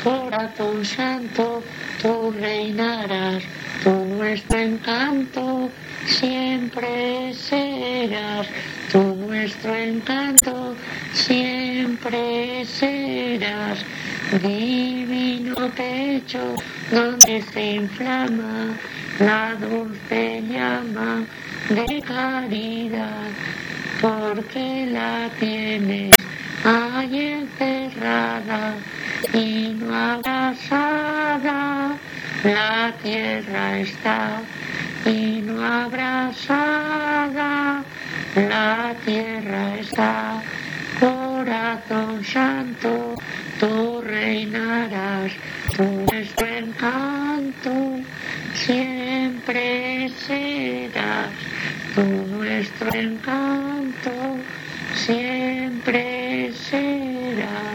Corazón santo, tú reinarás, tú nuestro encanto siempre serás, tú nuestro encanto siempre serás. Divino pecho donde se inflama la dulce llama de caridad, porque la tienes ahí encerrada y no abrazada. La tierra está y no abrazada. La tierra está. Corazón santo, tú reinarás, tú nuestro encanto siempre serás, tú nuestro encanto siempre serás.